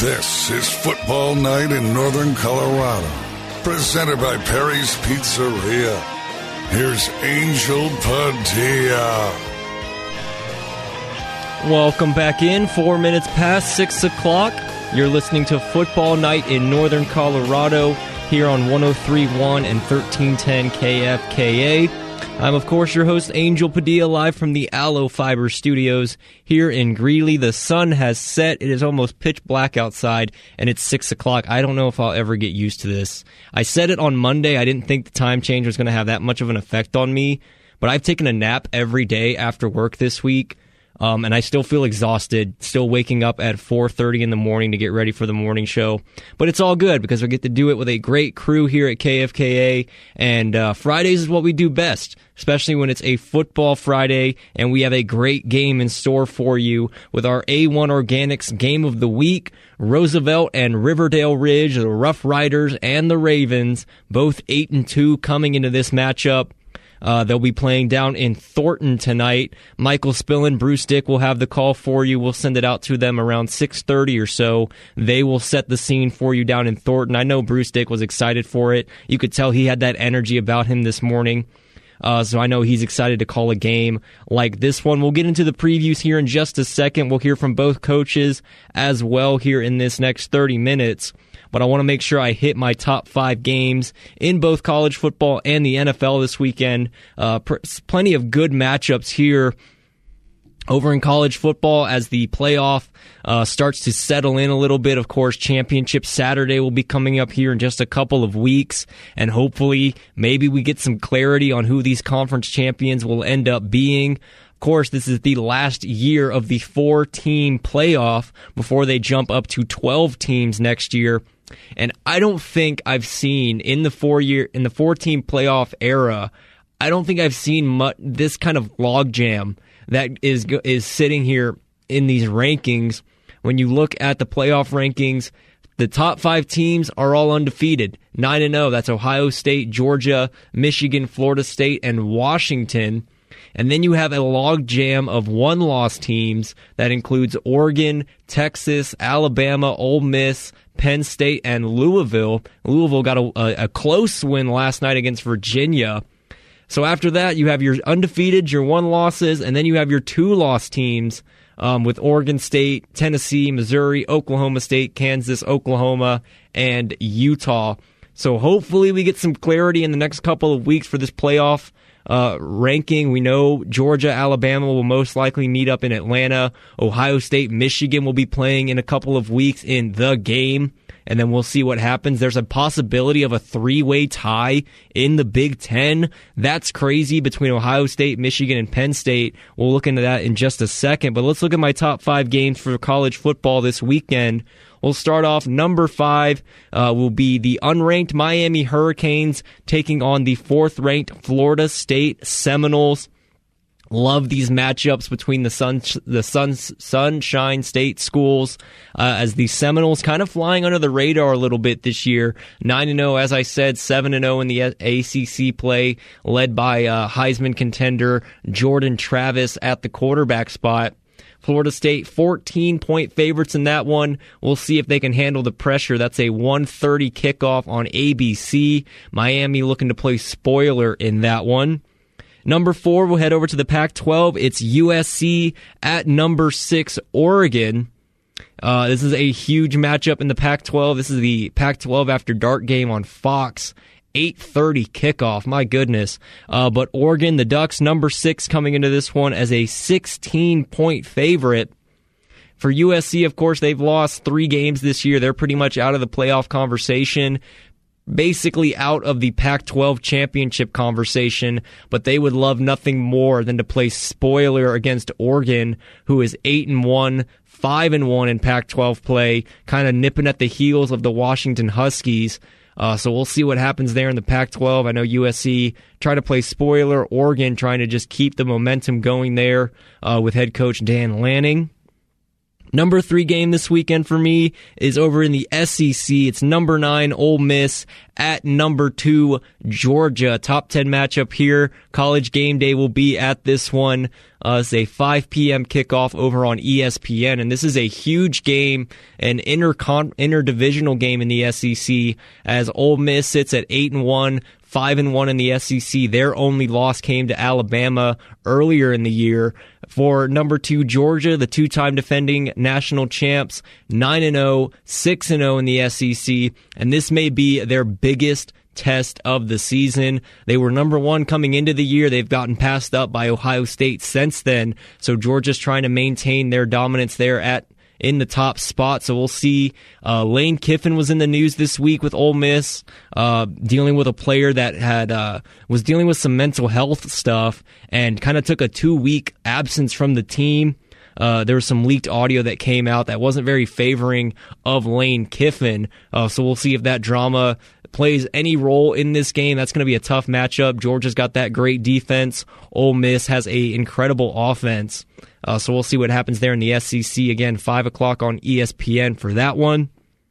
This is Football Night in Northern Colorado, presented by Perry's Pizzeria. Here's Angel Padilla. Welcome back in. 4 minutes past 6 o'clock. You're listening to Football Night in Northern Colorado here on 103.1 and 1310 KFKA. I'm, of course, your host, Angel Padilla, live from the Aloe Fiber Studios here in Greeley. The sun has set. It is almost pitch black outside, and it's 6 o'clock. I don't know if I'll ever get used to this. I said it on Monday. I didn't think the time change was going to have that much of an effect on me, but I've taken a nap every day after work this week. And I still feel exhausted, still waking up at 4:30 in the morning to get ready for the morning show. But it's all good because we get to do it with a great crew here at KFKA. And Fridays is what we do best, especially when it's a football Friday. And we have a great game in store for you with our A1 Organics Game of the Week. Roosevelt and Riverdale Ridge, the Rough Riders and the Ravens, both 8-2 coming into this matchup. They'll be playing down in Thornton tonight. Michael Spillin, Bruce Dick will have the call for you. We'll send it out to them around 6:30 or so. They will set the scene for you down in Thornton. I know Bruce Dick was excited for it. You could tell he had that energy about him this morning. So I know he's excited to call a game like this one. We'll get into the previews here in just a second. We'll hear from both coaches as well here in this next 30 minutes. But I want to make sure I hit my top 5 games in both college football and the NFL this weekend. Plenty of good matchups here over in college football as the playoff starts to settle in a little bit. Of course, Championship Saturday will be coming up here in just a couple of weeks, and hopefully maybe we get some clarity on who these conference champions will end up being. Of course, this is the last year of the 4-team playoff before they jump up to 12 teams next year. And I don't think I've seen in the 4-team playoff era, I don't think I've seen this kind of logjam that is sitting here in these rankings. When you look at the playoff rankings, the top 5 teams are all undefeated, 9-0. That's Ohio State, Georgia, Michigan, Florida State, and Washington. And then you have a logjam of one-loss teams that includes Oregon, Texas, Alabama, Ole Miss, Penn State, and Louisville. Louisville got a close win last night against Virginia. So after that, you have your undefeated, your one-losses, and then you have your two-loss teams with Oregon State, Tennessee, Missouri, Oklahoma State, Kansas, Oklahoma, and Utah. So hopefully we get some clarity in the next couple of weeks for this playoff ranking. We know Georgia, Alabama will most likely meet up in Atlanta. Ohio State, Michigan will be playing in a couple of weeks in the game, and then we'll see what happens. There's a possibility of a 3-way tie in the Big Ten. That's crazy between Ohio State, Michigan, and Penn State. We'll look into that in just a second, but let's look at my top 5 games for college football this weekend. We'll start off number 5 will be the unranked Miami Hurricanes taking on the 4th-ranked Florida State Seminoles. Love these matchups between the Sunshine State schools as the Seminoles kind of flying under the radar a little bit this year. 9-0, as I said, 7-0 in the ACC play, led by Heisman contender Jordan Travis at the quarterback spot. Florida State, 14-point favorites in that one. We'll see if they can handle the pressure. That's a 1:30 kickoff on ABC. Miami looking to play spoiler in that one. Number 4, we'll head over to the Pac-12. It's USC at number 6, Oregon. This is a huge matchup in the Pac-12. This is the Pac-12 After Dark game on Fox. 8:30 kickoff, my goodness. But Oregon, the Ducks, number 6 coming into this one as a 16-point favorite. For USC, of course, they've lost 3 games this year. They're pretty much out of the playoff conversation, basically out of the Pac-12 championship conversation, but they would love nothing more than to play spoiler against Oregon, who is 8-1, 5-1 in Pac-12 play, kind of nipping at the heels of the Washington Huskies. So we'll see what happens there in the Pac-12. I know USC try to play spoiler. Oregon trying to just keep the momentum going there with head coach Dan Lanning. Number 3 game this weekend for me is over in the SEC. It's number 9 Ole Miss at number 2 Georgia. Top 10 matchup here. College Game Day will be at this one. It's a 5 p.m. kickoff over on ESPN, and this is a huge game, an interdivisional game in the SEC, as Ole Miss sits at 8-1. 5-1 in the SEC. Their only loss came to Alabama earlier in the year. For number 2 Georgia, the 2-time defending national champs, 9-0, 6-0 in the SEC, and this may be their biggest test of the season. They were number 1 coming into the year. They've gotten passed up by Ohio State since then, so Georgia's trying to maintain their dominance there in the top spot. So we'll see. Lane Kiffin was in the news this week with Ole Miss, dealing with a player that was dealing with some mental health stuff and kind of took a 2-week absence from the team. There was some leaked audio that came out that wasn't very favoring of Lane Kiffin. So we'll see if that drama plays any role in this game. That's going to be a tough matchup. Georgia's got that great defense. Ole Miss has a incredible offense. So we'll see what happens there in the SEC. Again, 5 o'clock on ESPN for that one.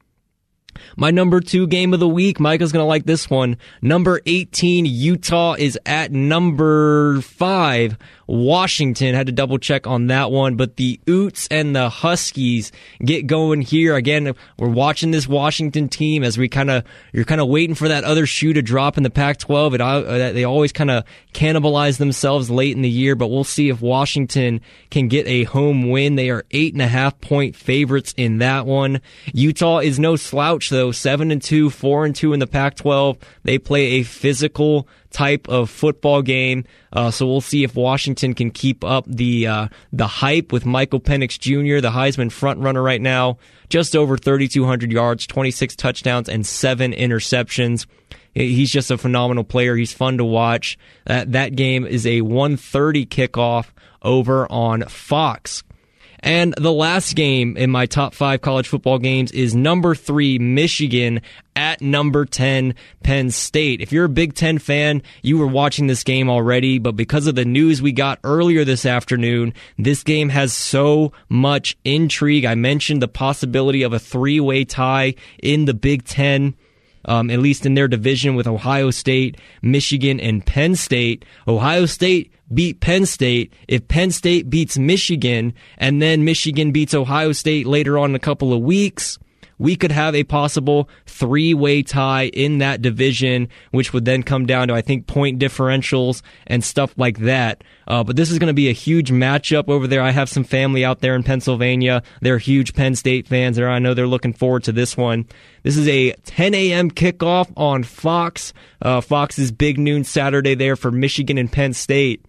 My number 2 game of the week, Micah's going to like this one. Number 18, Utah is at number 5, Washington. Had to double check on that one, but the Utes and the Huskies get going here. Again, we're watching this Washington team as you're kind of waiting for that other shoe to drop in the Pac-12. They always kind of cannibalize themselves late in the year, but we'll see if Washington can get a home win. They are 8.5-point favorites in that one. Utah is no slouch though, 7-2, 4-2 in the Pac-12. They play a physical type of football game. So we'll see if Washington can keep up the hype with Michael Penix Jr., the Heisman frontrunner right now. Just over 3,200 yards, 26 touchdowns, and 7 interceptions. He's just a phenomenal player. He's fun to watch. That game is a 1:30 kickoff over on Fox. And the last game in my top 5 college football games is number 3, Michigan at number 10, Penn State. If you're a Big Ten fan, you were watching this game already, but because of the news we got earlier this afternoon, this game has so much intrigue. I mentioned the possibility of a 3-way tie in the Big Ten. At least in their division with Ohio State, Michigan, and Penn State. Ohio State beat Penn State. If Penn State beats Michigan, and then Michigan beats Ohio State later on in a couple of weeks, we could have a possible 3-way tie in that division, which would then come down to, I think, point differentials and stuff like that. But this is going to be a huge matchup over there. I have some family out there in Pennsylvania. They're huge Penn State fans. I know they're looking forward to this one. This is a 10 a.m. kickoff on Fox. Fox's big noon Saturday there for Michigan and Penn State.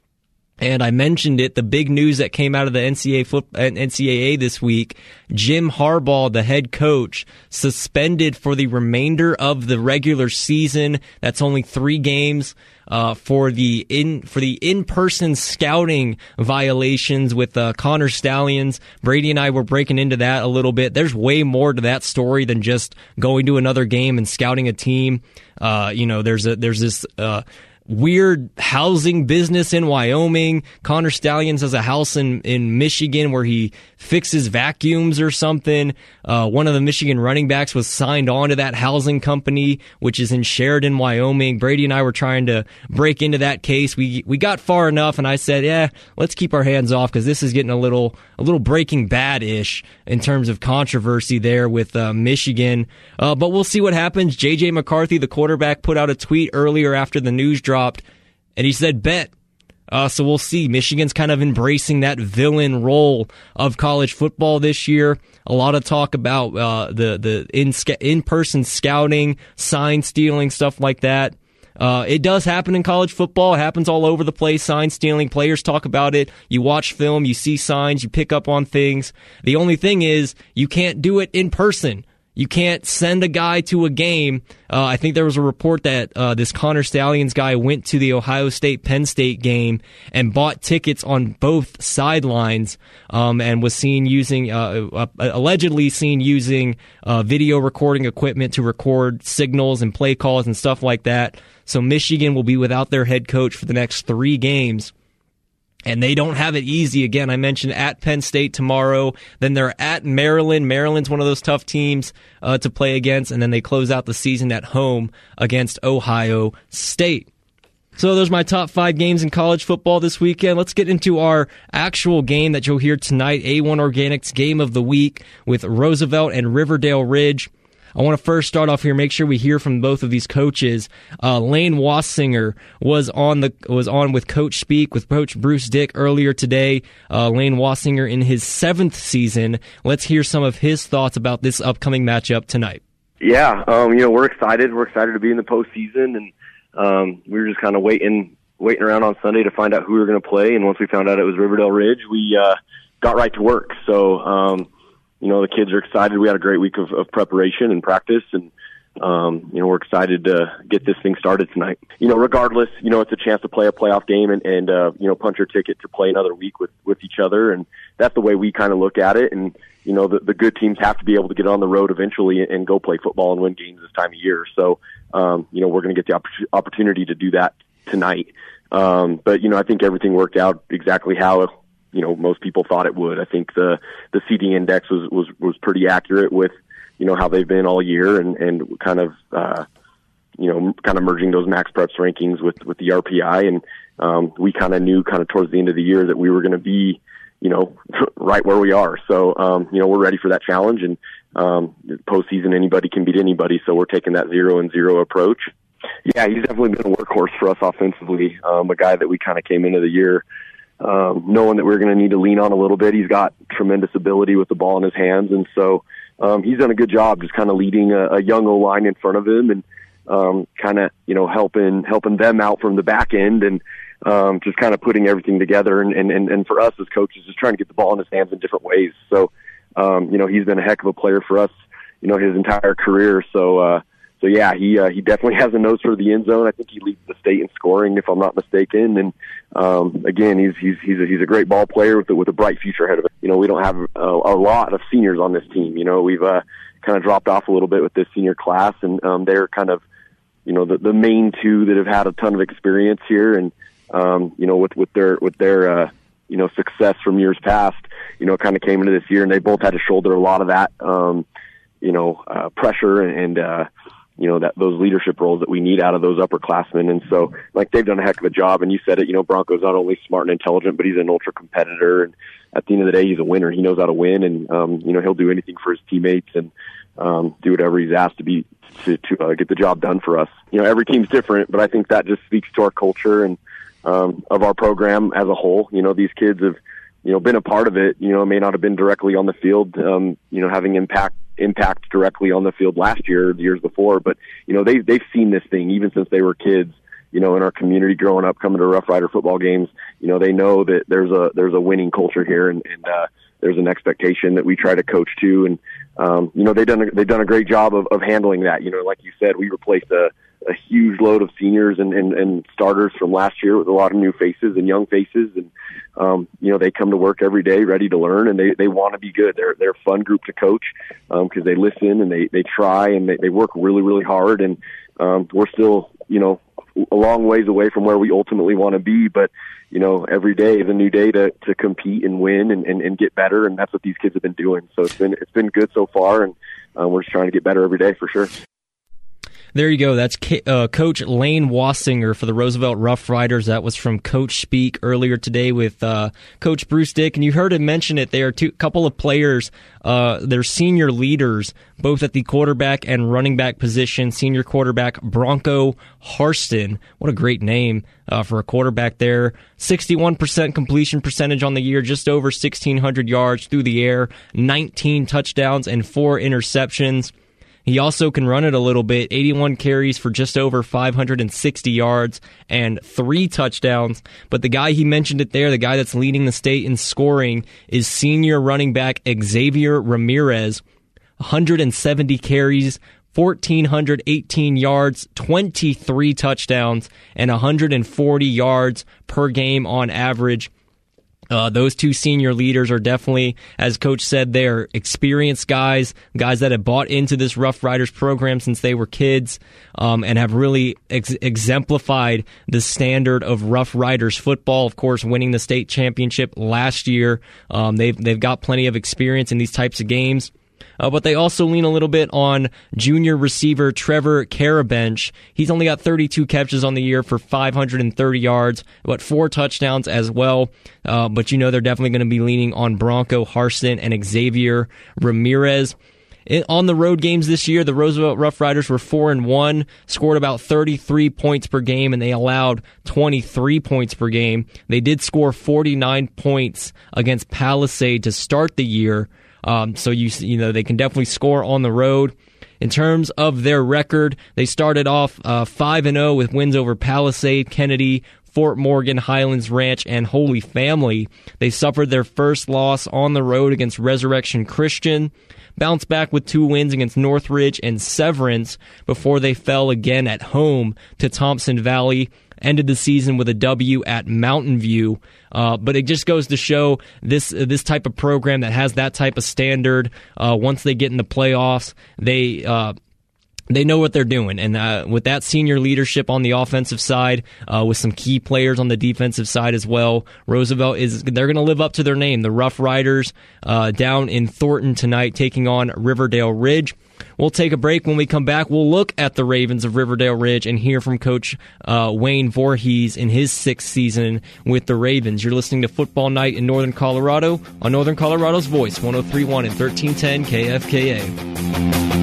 And I mentioned it, the big news that came out of the NCAA this week, Jim Harbaugh, the head coach, suspended for the remainder of the regular season. That's only 3 games. For the in-person scouting violations with Connor Stallions. Brady and I were breaking into that a little bit. There's way more to that story than just going to another game and scouting a team. There's this weird housing business in Wyoming. Connor Stallions has a house in Michigan where he fixes vacuums or something. One of the Michigan running backs was signed on to that housing company, which is in Sheridan, Wyoming. Brady and I were trying to break into that case. We got far enough, and I said, let's keep our hands off because this is getting a little Breaking Bad-ish in terms of controversy there with Michigan. But we'll see what happens. J.J. McCarthy, the quarterback, put out a tweet earlier after the news dropped, and he said, bet. So we'll see. Michigan's kind of embracing that villain role of college football this year. A lot of talk about the in-person scouting, sign stealing, stuff like that. It does happen in college football. It happens all over the place. Sign stealing. Players talk about it. You watch film. You see signs. You pick up on things. The only thing is you can't do it in person. You can't send a guy to a game. I think there was a report that this Connor Stallions guy went to the Ohio State-Penn State game and bought tickets on both sidelines and was allegedly seen using video recording equipment to record signals and play calls and stuff like that. So Michigan will be without their head coach for the next 3 games. And they don't have it easy. Again, I mentioned at Penn State tomorrow. Then they're at Maryland. Maryland's one of those tough teams to play against. And then they close out the season at home against Ohio State. So those are my top 5 games in college football this weekend. Let's get into our actual game that you'll hear tonight, A1 Organics Game of the Week with Roosevelt and Riverdale Ridge. I want to first start off here, make sure we hear from both of these coaches. Lane Wassinger was on with Coach Speak with Coach Bruce Dick earlier today. Lane Wassinger in his 7th season. Let's hear some of his thoughts about this upcoming matchup tonight. Yeah, we're excited. We're excited to be in the postseason, and we were just kind of waiting around on Sunday to find out who we were going to play. And once we found out it was Riverdale Ridge, we got right to work. So. The kids are excited. We had a great week of preparation and practice, and, we're excited to get this thing started tonight. Regardless, it's a chance to play a playoff game and punch your ticket to play another week with each other. And that's the way we kind of look at it. And, the good teams have to be able to get on the road eventually and go play football and win games this time of year. So, we're going to get the opportunity to do that tonight. But I think everything worked out exactly how most people thought it would. I think the seeding index was pretty accurate with, how they've been all year and kind of merging those Max Preps rankings with the RPI. And, we kind of knew towards the end of the year that we were going to be, right where we are. So, we're ready for that challenge, and, postseason, anybody can beat anybody. So we're taking that 0-0 approach. Yeah, he's definitely been a workhorse for us offensively. A guy that we kind of came into the year, knowing that we're going to need to lean on a little bit. He's got tremendous ability with the ball in his hands. And so, he's done a good job just kind of leading a young O-line in front of him and, helping them out from the back end and, just kind of putting everything together. And for us as coaches, just trying to get the ball in his hands in different ways. So, he's been a heck of a player for us, his entire career. So yeah, he definitely has a nose for the end zone. I think he leads the state in scoring, if I'm not mistaken. And again, he's a great ball player with a bright future ahead of him. We don't have a lot of seniors on this team. We've kind of dropped off a little bit with this senior class, and they're kind of the main two that have had a ton of experience here, and with their success from years past, kind of came into this year, and they both had to shoulder a lot of that pressure and that those leadership roles that we need out of those upperclassmen. And so, they've done a heck of a job. And you said it, Bronco's not only smart and intelligent, but he's an ultra competitor. And at the end of the day, he's a winner. He knows how to win, and he'll do anything for his teammates and do whatever he's asked to get the job done for us. Every team's different, but I think that just speaks to our culture and of our program as a whole. These kids have been a part of it. May not have been directly on the field, having impact directly on the field last year, the years before, but they've seen this thing even since they were kids. In our community growing up, coming to Rough Rider football games, they know that there's a winning culture here, and there's an expectation that we try to coach to, and they've done a great job of handling that. Like you said, we replaced a huge load of seniors and starters from last year with a lot of new faces and young faces, and they come to work every day ready to learn, and they want to be good. They're a fun group to coach because they listen and they try and they work really, really hard, and we're still a long ways away from where we ultimately want to be, but every day is a new day to compete and win and get better, and that's what these kids have been doing. So it's been good so far, and we're just trying to get better every day for sure. There you go. That's Coach Lane Wassinger for the Roosevelt Rough Riders. That was from Coach Speak earlier today with Coach Bruce Dick. And you heard him mention it. There are a couple of players, they're senior leaders, both at the quarterback and running back position. Senior quarterback Bronco Harston. What a great name for a quarterback there. 61% completion percentage on the year, just over 1,600 yards through the air, 19 touchdowns and 4 interceptions. He also can run it a little bit, 81 carries for just over 560 yards and 3 touchdowns. But the guy he mentioned it there, the guy that's leading the state in scoring, is senior running back Xavier Ramirez. 170 carries, 1,418 yards, 23 touchdowns, and 140 yards per game on average. Those two senior leaders are definitely, as Coach said, they're experienced guys that have bought into this Rough Riders program since they were kids, and have really exemplified the standard of Rough Riders football. Of course, winning the state championship last year. They've got plenty of experience in these types of games. But they also lean a little bit on junior receiver Trevor Carabench. He's only got 32 catches on the year for 530 yards, but 4 touchdowns as well. But they're definitely going to be leaning on Bronco Harsin and Xavier Ramirez. On the road games this year, the Roosevelt Rough Riders were 4-1, scored about 33 points per game, and they allowed 23 points per game. They did score 49 points against Palisade to start the year. So they can definitely score on the road. In terms of their record, they started off 5-0 with wins over Palisade, Kennedy, Fort Morgan, Highlands Ranch, and Holy Family. They suffered their first loss on the road against Resurrection Christian, bounced back with 2 wins against Northridge and Severance before they fell again at home to Thompson Valley. Ended the season with a W at Mountain View. But it just goes to show this type of program that has that type of standard, once they get in the playoffs, they know what they're doing. And with that senior leadership on the offensive side, with some key players on the defensive side as well, Roosevelt they're going to live up to their name. The Rough Riders down in Thornton tonight taking on Riverdale Ridge. We'll take a break. When we come back, we'll look at the Ravens of Riverdale Ridge and hear from Coach Wayne Voorhees in his 6th season with the Ravens. You're listening to Football Night in Northern Colorado on Northern Colorado's Voice, 103.1 and 1310 KFKA.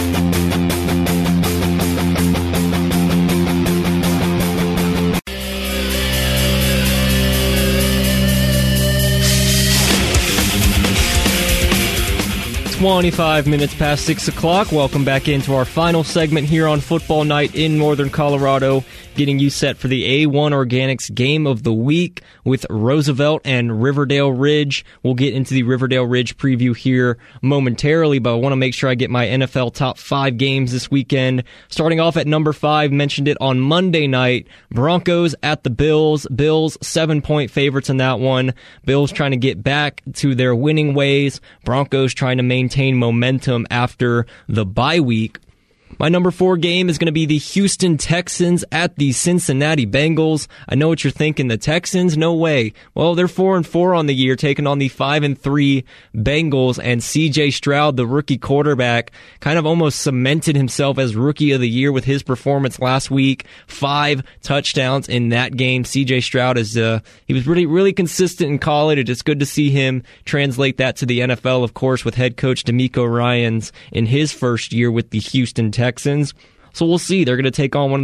25 minutes past 6 o'clock. Welcome back into our final segment here on Football Night in Northern Colorado, getting you set for the A1 Organics Game of the Week with Roosevelt and Riverdale Ridge. We'll get into the Riverdale Ridge preview here momentarily, but I want to make sure I get my NFL top 5 games this weekend. Starting off at number 5, mentioned it on Monday night, Broncos at the Bills. Bills 7-point favorites in that one. Bills trying to get back to their winning ways. Broncos trying to maintain momentum after the bye week. My number 4 game is going to be the Houston Texans at the Cincinnati Bengals. I know what you're thinking, the Texans? No way. Well, they're 4-4 on the year, taking on the 5-3 Bengals, and C.J. Stroud, the rookie quarterback, kind of almost cemented himself as Rookie of the Year with his performance last week. 5 touchdowns in that game. C.J. Stroud he was really consistent in college. It's good to see him translate that to the NFL, of course, with head coach DeMeco Ryans in his first year with the Houston Texans. So we'll see. They're going to take on one of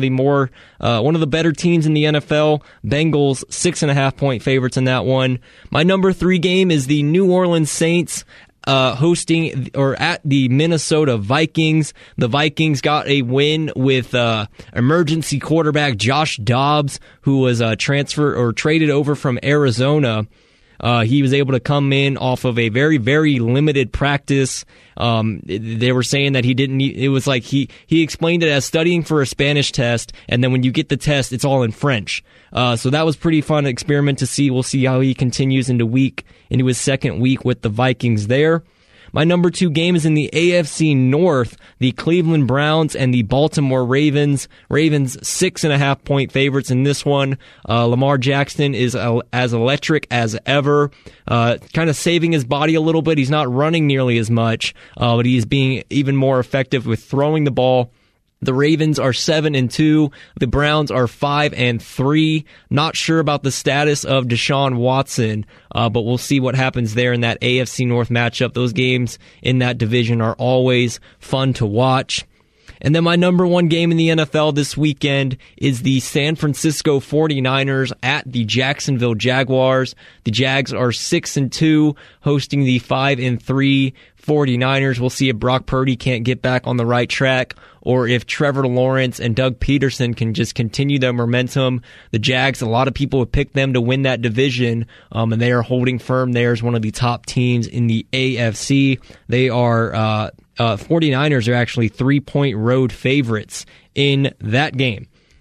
the better teams in the NFL. Bengals 6.5-point favorites in that one. My number 3 game is the New Orleans Saints hosting or at the Minnesota Vikings. The Vikings got a win with emergency quarterback Josh Dobbs, who was transferred or traded over from Arizona. He was able to come in off of a very, very limited practice. They were saying that he didn't need, it was like he explained it as studying for a Spanish test, and then when you get the test, it's all in French. So that was pretty fun experiment to see. We'll see how he continues into his second week with the Vikings there. My number 2 game is in the AFC North, the Cleveland Browns and the Baltimore Ravens. Ravens 6.5-point favorites in this one. Lamar Jackson is as electric as ever, kind of saving his body a little bit. He's not running nearly as much, but he's being even more effective with throwing the ball. The Ravens are 7-2. The Browns are 5-3. Not sure about the status of Deshaun Watson, but we'll see what happens there in that AFC North matchup. Those games in that division are always fun to watch. And then my number 1 game in the NFL this weekend is the San Francisco 49ers at the Jacksonville Jaguars. The Jags are 6-2, hosting the 5-3 49ers. We'll see if Brock Purdy can't get back on the right track, or if Trevor Lawrence and Doug Peterson can just continue their momentum. The Jags, a lot of people have picked them to win that division, and they are holding firm there as one of the top teams in the AFC. They are 49ers are actually 3-point road favorites in that game.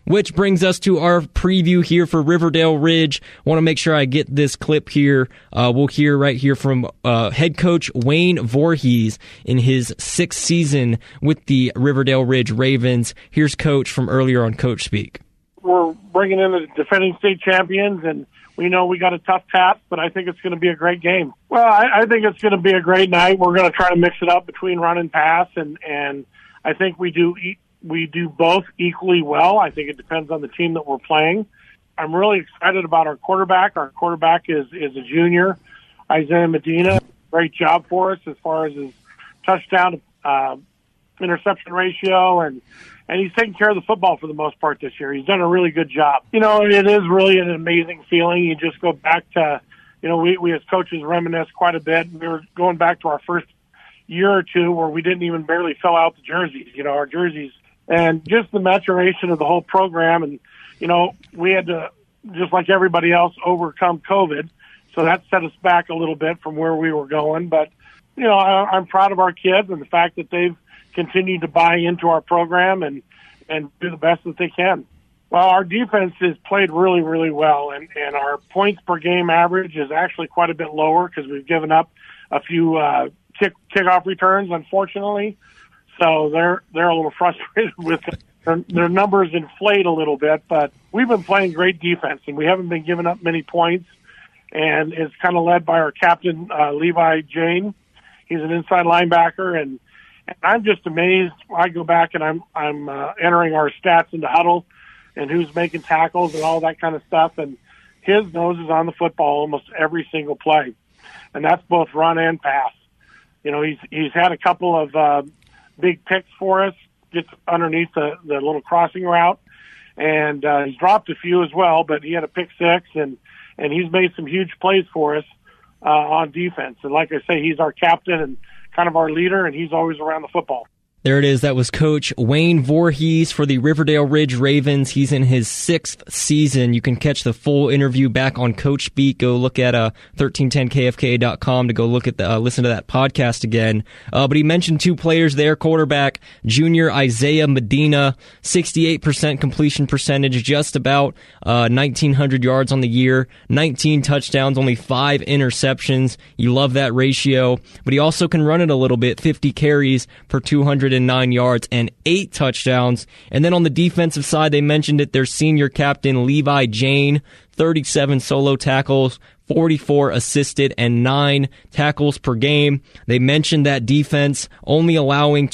Which brings us to our preview here for Riverdale Ridge. Want to make sure I get this clip here. We'll hear right here from head coach Wayne Voorhees in his 6th season with the Riverdale Ridge Ravens. Here's Coach from earlier on Coach Speak. We're bringing in the defending state champions, and we know we got a tough task, but I think it's going to be a great game. Well, I think it's going to be a great night. We're going to try to mix it up between run and pass, and I think we do both equally well. I think it depends on the team that we're playing. I'm really excited about our quarterback. Our quarterback is a junior, Isaiah Medina. Great job for us as far as his touchdown interception ratio, and he's taking care of the football for the most part this year. He's done a really good job. You know, it is really an amazing feeling. You just go back to, you know, we as coaches reminisce quite a bit. We were going back to our first year or two where we didn't even barely fill out the jerseys, our jerseys. And just the maturation of the whole program. And, we had to, just like everybody else, overcome COVID. So that set us back a little bit from where we were going. But, I'm proud of our kids and the fact that they've continued to buy into our program and do the best that they can. Well, our defense has played really, really well. And our points per game average is actually quite a bit lower because we've given up a few kickoff returns, unfortunately. So they're a little frustrated with their numbers inflate a little bit, but we've been playing great defense and we haven't been giving up many points. And it's kind of led by our captain, Levi Jane. He's an inside linebacker, and I'm just amazed. I go back and I'm entering our stats into Huddle and who's making tackles and all that kind of stuff. And his nose is on the football almost every single play, and that's both run and pass. He's had a couple of big picks for us, just underneath the little crossing route. And he's dropped a few as well, but he had a pick six, and he's made some huge plays for us on defense. And like I say, he's our captain and kind of our leader, and he's always around the football. There it is. That was Coach Wayne Voorhees for the Riverdale Ridge Ravens. He's in his 6th season. You can catch the full interview back on Coach Speak. Go look at 1310kfka.com to go look at listen to that podcast again. But he mentioned 2 players there. Quarterback, junior Isaiah Medina, 68% completion percentage, just about 1,900 yards on the year, 19 touchdowns, only 5 interceptions. You love that ratio. But he also can run it a little bit, 50 carries for 209 yards and 8 touchdowns. And then on the defensive side, they mentioned it, their senior captain, Levi Jane, 37 solo tackles, 44 assisted, and 9 tackles per game. They mentioned that defense only allowing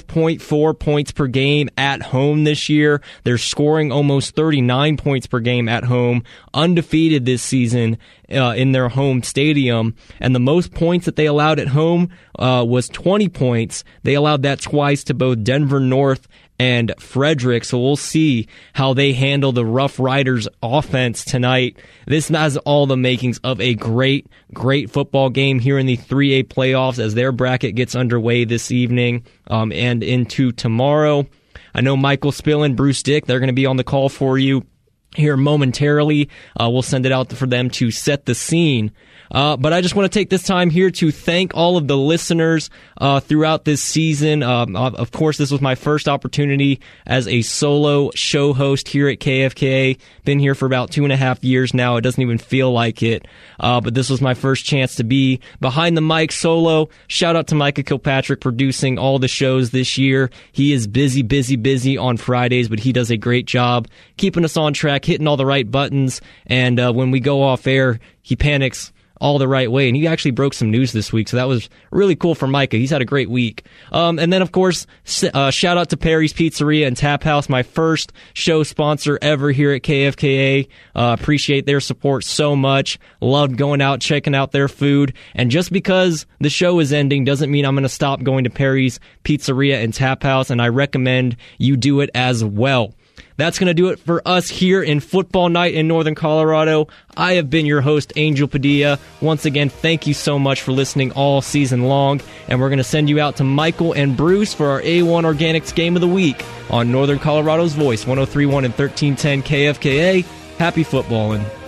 12.4 points per game at home this year. They're scoring almost 39 points per game at home, undefeated this season in their home stadium. And the most points that they allowed at home was 20 points. They allowed that twice to both Denver North and Frederick. So we'll see how they handle the Rough Riders offense tonight. This has all the makings of a great, great football game here in the 3A playoffs as their bracket gets underway this evening and into tomorrow. I know Michael Spill and Bruce Dick, they're going to be on the call for you here momentarily. We'll send it out for them to set the scene. But I just want to take this time here to thank all of the listeners throughout this season. Of course, this was my first opportunity as a solo show host here at KFKA. Been here for about 2.5 years now. It doesn't even feel like it. But this was my first chance to be behind the mic solo. Shout out to Micah Kilpatrick producing all the shows this year. He is busy on Fridays, but he does a great job keeping us on track, hitting all the right buttons. And when we go off air, he panics all the right way. And he actually broke some news this week, so that was really cool for Micah. He's had a great week. And then, of course, shout out to Perry's Pizzeria and Tap House, my first show sponsor ever here at KFKA. Appreciate their support so much. Loved going out, checking out their food. And just because the show is ending doesn't mean I'm going to stop going to Perry's Pizzeria and Tap House, and I recommend you do it as well. That's going to do it for us here in Football Night in Northern Colorado. I have been your host, Angel Padilla. Once again, thank you so much for listening all season long. And we're going to send you out to Michael and Bruce for our A1 Organics Game of the Week on Northern Colorado's Voice, 103.1 and 1310 KFKA. Happy footballing.